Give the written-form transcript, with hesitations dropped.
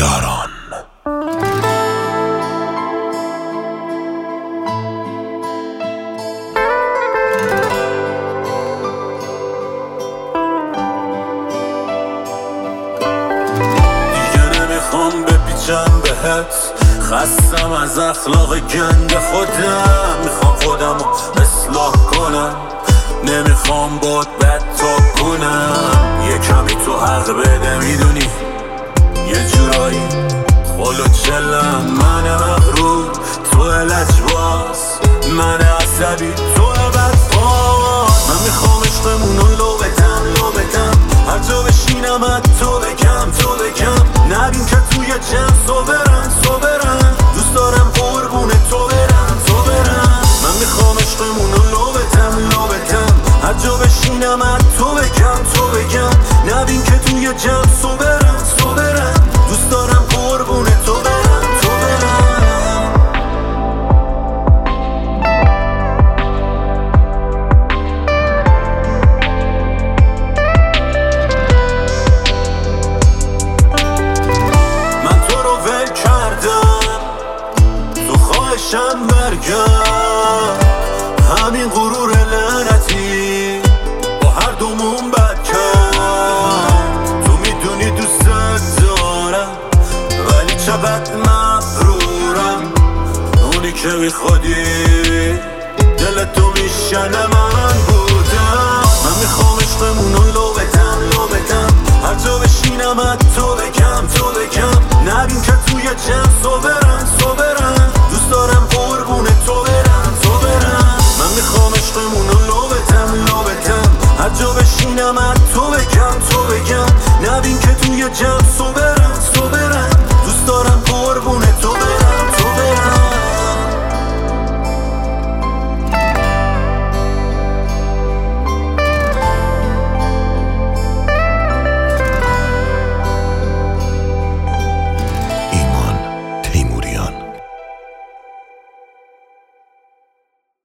یاران. دیگه نمیخوام بپیچم بهت، خستم از اخلاق گند خودم. میخوام خودمو اصلاح کنم، نمیخوام باد بد تا کنم. یه کمی تو حق بده، میدونی یه جورایی خلو چلم. من مغرور، تو لجباز، من عصبی، تو بدباز. من میخوام عشقمونو لو بدم، هر جا بشینم از تو بگم نبین که توی جمع صبرم. دوست دارم قربون تو برم. من میخوام عشقمونو لو بدم، هر جا بشینم از تو بگم نبین که توی جمع صبرم. دوست دارم قربون تو برم. من تو رو ول کردم، تو خواهشم برگرد. همین غرور لعنتی با هر دومون بد کرد. تو میدونی دوست دارم ولی چقدر مغرورم. اونی که میخوادی دل تو میشنم